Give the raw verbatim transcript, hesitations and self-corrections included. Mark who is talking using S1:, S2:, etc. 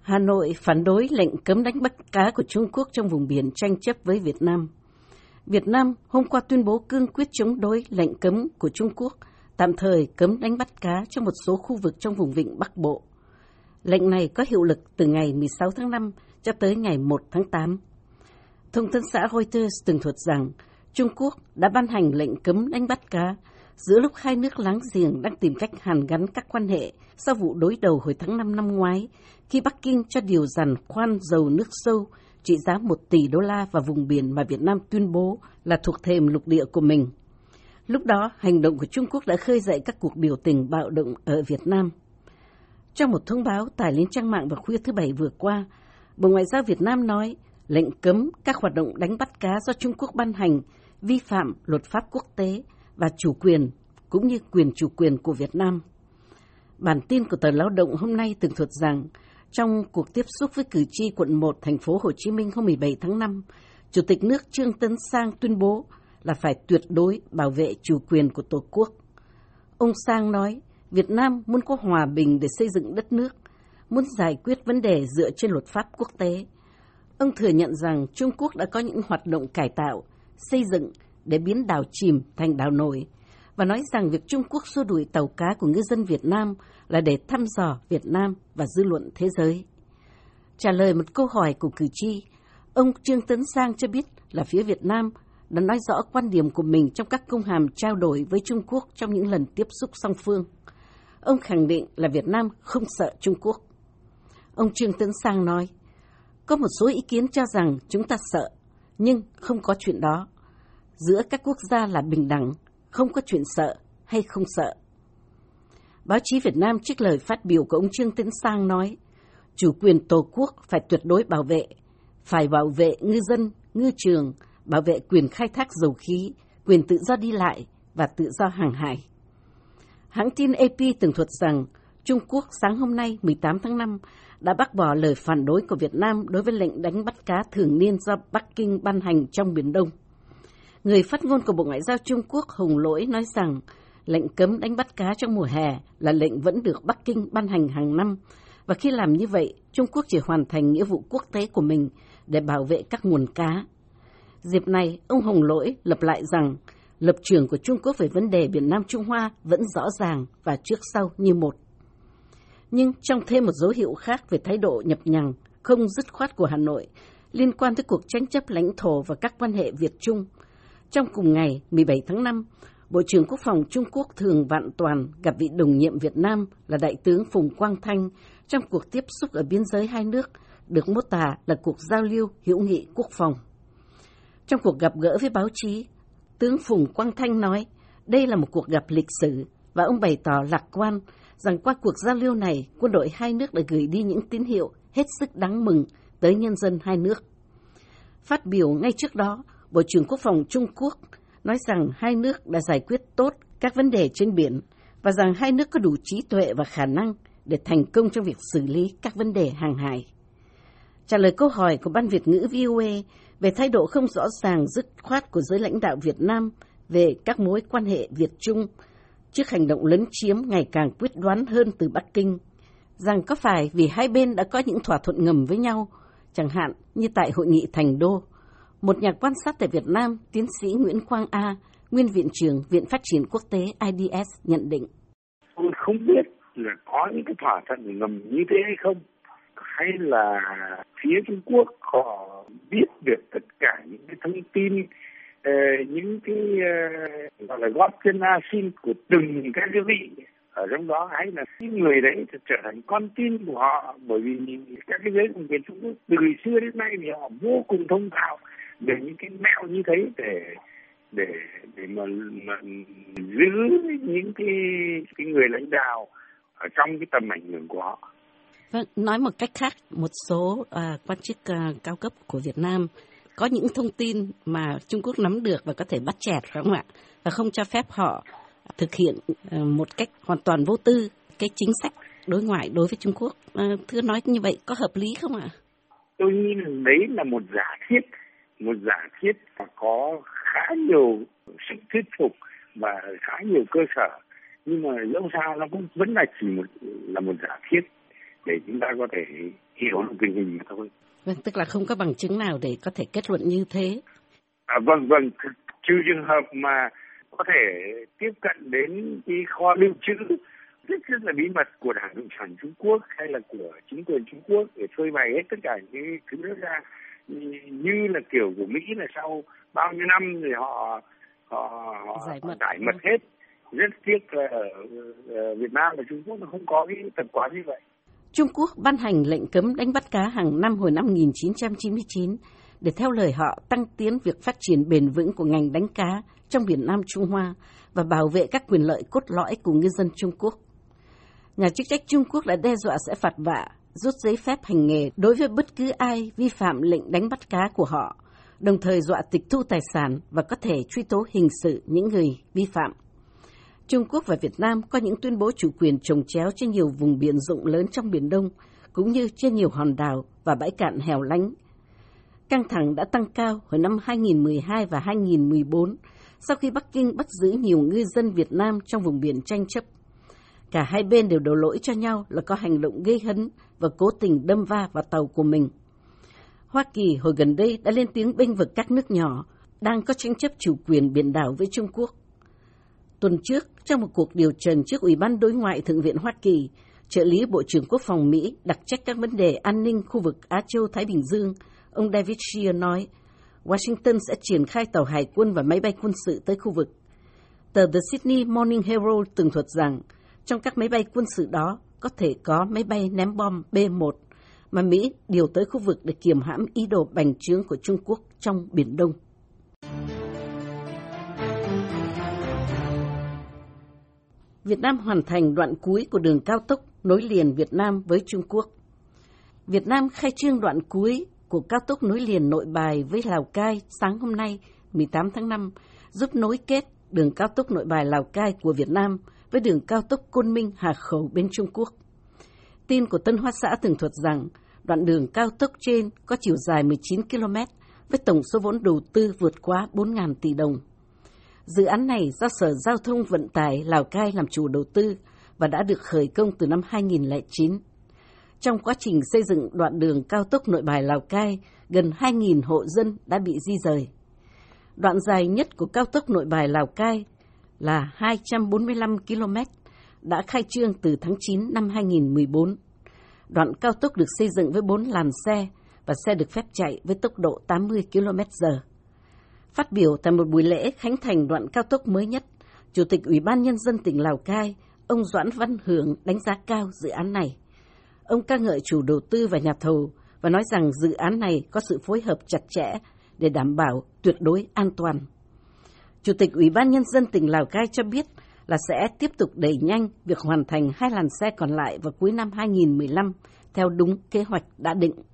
S1: Hà Nội phản đối lệnh cấm đánh bắt cá của Trung Quốc trong vùng biển tranh chấp với Việt Nam. Việt Nam hôm qua tuyên bố cương quyết chống đối lệnh cấm của Trung Quốc, tạm thời cấm đánh bắt cá trong một số khu vực trong vùng vịnh Bắc Bộ. Lệnh này có hiệu lực từ ngày mười sáu tháng năm cho tới ngày một tháng tám. Thông tấn xã Reuters tường thuật rằng Trung Quốc đã ban hành lệnh cấm đánh bắt cá giữa lúc hai nước láng giềng đang tìm cách hàn gắn các quan hệ sau vụ đối đầu hồi tháng năm năm ngoái, khi Bắc Kinh cho điều giàn khoan dầu nước sâu trị giá một tỷ đô la vào vùng biển mà Việt Nam tuyên bố là thuộc thềm lục địa của mình. Lúc đó, hành động của Trung Quốc đã khơi dậy các cuộc biểu tình bạo động ở Việt Nam. Trong một thông báo tải lên trang mạng vào khuya thứ Bảy vừa qua, Bộ Ngoại giao Việt Nam nói lệnh cấm các hoạt động đánh bắt cá do Trung Quốc ban hành vi phạm luật pháp quốc tế và chủ quyền, cũng như quyền chủ quyền của Việt Nam. Bản tin của tờ Lao động hôm nay tường thuật rằng, trong cuộc tiếp xúc với cử tri quận một thành phố Hồ Chí Minh hôm mười bảy tháng năm, Chủ tịch nước Trương Tấn Sang tuyên bố là phải tuyệt đối bảo vệ chủ quyền của Tổ quốc. Ông Sang nói, Việt Nam muốn có hòa bình để xây dựng đất nước, muốn giải quyết vấn đề dựa trên luật pháp quốc tế. Ông thừa nhận rằng Trung Quốc đã có những hoạt động cải tạo, xây dựng để biến đảo chìm thành đảo nổi, và nói rằng việc Trung Quốc xua đuổi tàu cá của ngư dân Việt Nam là để thăm dò Việt Nam và dư luận thế giới. Trả lời một câu hỏi của cử tri, ông Trương Tấn Sang cho biết là phía Việt Nam đã nói rõ quan điểm của mình trong các công hàm trao đổi với Trung Quốc trong những lần tiếp xúc song phương. Ông khẳng định là Việt Nam không sợ Trung Quốc. Ông Trương Tấn Sang nói, có một số ý kiến cho rằng chúng ta sợ, nhưng không có chuyện đó. Giữa các quốc gia là bình đẳng, không có chuyện sợ hay không sợ. Báo chí Việt Nam trích lời phát biểu của ông Trương Tấn Sang nói, chủ quyền Tổ quốc phải tuyệt đối bảo vệ, phải bảo vệ ngư dân, ngư trường, bảo vệ quyền khai thác dầu khí, quyền tự do đi lại và tự do hàng hải. Hãng tin a pê tường thuật rằng, Trung Quốc sáng hôm nay mười tám tháng năm đã bác bỏ lời phản đối của Việt Nam đối với lệnh đánh bắt cá thường niên do Bắc Kinh ban hành trong Biển Đông. Người phát ngôn của Bộ Ngoại giao Trung Quốc Hồng Lỗi nói rằng lệnh cấm đánh bắt cá trong mùa hè là lệnh vẫn được Bắc Kinh ban hành hàng năm, và khi làm như vậy, Trung Quốc chỉ hoàn thành nghĩa vụ quốc tế của mình để bảo vệ các nguồn cá. Dịp này, ông Hồng Lỗi lập lại rằng lập trường của Trung Quốc về vấn đề Biển Nam Trung Hoa vẫn rõ ràng và trước sau như một. Nhưng trong thêm một dấu hiệu khác về thái độ nhập nhằng, không dứt khoát của Hà Nội liên quan tới cuộc tranh chấp lãnh thổ và các quan hệ Việt-Trung, trong cùng ngày mười bảy tháng năm, Bộ trưởng Quốc phòng Trung Quốc Thường Vạn Toàn gặp vị đồng nhiệm Việt Nam là Đại tướng Phùng Quang Thanh trong cuộc tiếp xúc ở biên giới hai nước, được mô tả là cuộc giao lưu hữu nghị quốc phòng. Trong cuộc gặp gỡ với báo chí, tướng Phùng Quang Thanh nói đây là một cuộc gặp lịch sử, và ông bày tỏ lạc quan rằng qua cuộc giao lưu này, quân đội hai nước đã gửi đi những tín hiệu hết sức đáng mừng tới nhân dân hai nước. Phát biểu ngay trước đó, Bộ trưởng Quốc phòng Trung Quốc nói rằng hai nước đã giải quyết tốt các vấn đề trên biển và rằng hai nước có đủ trí tuệ và khả năng để thành công trong việc xử lý các vấn đề hàng hải. Trả lời câu hỏi của Ban Việt ngữ vê o a về thái độ không rõ ràng dứt khoát của giới lãnh đạo Việt Nam về các mối quan hệ Việt-Trung trước hành động lấn chiếm ngày càng quyết đoán hơn từ Bắc Kinh, rằng có phải vì hai bên đã có những thỏa thuận ngầm với nhau, chẳng hạn như tại Hội nghị Thành Đô. Một nhà quan sát tại Việt Nam, tiến sĩ Nguyễn Quang A, nguyên Viện trưởng Viện Phát triển Quốc tế i đê ét nhận định.
S2: Tôi không biết là có những cái thỏa thuận ngầm như thế hay không, hay là phía Trung Quốc họ biết được tất cả những cái thông tin, uh, những cái uh, gọi là góp chân a xin của từng các cái vị ở trong đó, hay là cái người đấy trở thành con tin của họ, bởi vì các cái giới công quyền Trung Quốc từ xưa đến nay thì họ vô cùng thông thạo về những cái mẹo như thế để để để mà, mà giữ những cái cái người lãnh đạo ở trong cái tầm ảnh hưởng của họ.
S1: Vâng, nói một cách khác, một số à, quan chức à, cao cấp của Việt Nam có những thông tin mà Trung Quốc nắm được và có thể bắt chẹt, phải không ạ? Và không cho phép họ thực hiện à, một cách hoàn toàn vô tư cái chính sách đối ngoại đối với Trung Quốc. À, thưa nói như vậy có hợp lý không ạ?
S2: Tôi nghĩ đấy là một giả thiết, một giả thiết và có khá nhiều sức thuyết phục và khá nhiều cơ sở, nhưng mà dẫu sao nó cũng vẫn là chỉ một là một giả thiết để chúng ta có thể hiểu được tình hình mà thôi.
S1: Vâng, tức là không có bằng chứng nào để có thể kết luận như thế.
S2: À, vâng, vâng, trừ trường hợp mà có thể tiếp cận đến cái kho lưu trữ rất rất là bí mật của Đảng Cộng sản Trung Quốc hay là của chính quyền Trung Quốc để phơi bày hết tất cả những cái thứ đó ra, như là kiểu của Mỹ là sau bao nhiêu năm thì họ họ, họ
S1: giải mật,
S2: giải mật hết. Rất tiếc là ở, ở Việt Nam và Trung Quốc nó không có cái tập quán như vậy.
S1: Trung Quốc ban hành lệnh cấm đánh bắt cá hàng năm hồi năm một nghìn chín trăm chín mươi chín để theo lời họ tăng tiến việc phát triển bền vững của ngành đánh cá trong biển Nam Trung Hoa và bảo vệ các quyền lợi cốt lõi của ngư dân Trung Quốc. Nhà chức trách Trung Quốc đã đe dọa sẽ phạt vạ, rút giấy phép hành nghề đối với bất cứ ai vi phạm lệnh đánh bắt cá của họ, đồng thời dọa tịch thu tài sản và có thể truy tố hình sự những người vi phạm. Trung Quốc và Việt Nam có những tuyên bố chủ quyền chồng chéo trên nhiều vùng biển rộng lớn trong Biển Đông, cũng như trên nhiều hòn đảo và bãi cạn hẻo lánh. Căng thẳng đã tăng cao hồi năm hai nghìn không trăm mười hai và hai nghìn không trăm mười bốn, sau khi Bắc Kinh bắt giữ nhiều ngư dân Việt Nam trong vùng biển tranh chấp. Cả hai bên đều đổ lỗi cho nhau là có hành động gây hấn và cố tình đâm va vào tàu của mình. Hoa Kỳ hồi gần đây đã lên tiếng bênh vực các nước nhỏ đang có tranh chấp chủ quyền biển đảo với Trung Quốc. Tuần trước, trong một cuộc điều trần trước Ủy ban Đối ngoại Thượng viện Hoa Kỳ, trợ lý Bộ trưởng Quốc phòng Mỹ đặc trách các vấn đề an ninh khu vực Á Châu-Thái Bình Dương, ông David Shear nói, Washington sẽ triển khai tàu hải quân và máy bay quân sự tới khu vực. Tờ The Sydney Morning Herald tường thuật rằng, trong các máy bay quân sự đó có thể có máy bay ném bom B một mà Mỹ điều tới khu vực để kiềm hãm ý đồ bành trướng của Trung Quốc trong Biển Đông. Việt Nam hoàn thành đoạn cuối của đường cao tốc nối liền Việt Nam với Trung Quốc. Việt Nam khai trương đoạn cuối của cao tốc nối liền Nội Bài với Lào Cai sáng hôm nay, mười tám tháng năm, giúp nối kết đường cao tốc Nội Bài Lào Cai của Việt Nam với đường cao tốc Côn Minh Hà Khẩu bên Trung Quốc. Tin của Tân Hoa Xã tường thuật rằng đoạn đường cao tốc trên có chiều dài mười chín ki lô mét với tổng số vốn đầu tư vượt quá bốn nghìn tỷ đồng. Dự án này do Sở Giao thông Vận tải Lào Cai làm chủ đầu tư và đã được khởi công từ năm hai nghìn không trăm lẻ chín. Trong quá trình xây dựng đoạn đường cao tốc Nội Bài Lào Cai, gần hai nghìn hộ dân đã bị di rời. Đoạn dài nhất của cao tốc Nội Bài Lào Cai là hai trăm bốn mươi lăm ki lô mét, đã khai trương từ tháng chín năm hai nghìn không trăm mười bốn. Đoạn cao tốc được xây dựng với bốn làn xe và xe được phép chạy với tốc độ tám mươi ki lô mét giờ. Phát biểu tại một buổi lễ khánh thành đoạn cao tốc mới nhất, Chủ tịch Ủy ban Nhân dân tỉnh Lào Cai, ông Doãn Văn Hưởng đánh giá cao dự án này. Ông ca ngợi chủ đầu tư và nhà thầu và nói rằng dự án này có sự phối hợp chặt chẽ để đảm bảo tuyệt đối an toàn. Chủ tịch Ủy ban Nhân dân tỉnh Lào Cai cho biết là sẽ tiếp tục đẩy nhanh việc hoàn thành hai làn xe còn lại vào cuối năm hai nghìn không trăm mười lăm theo đúng kế hoạch đã định.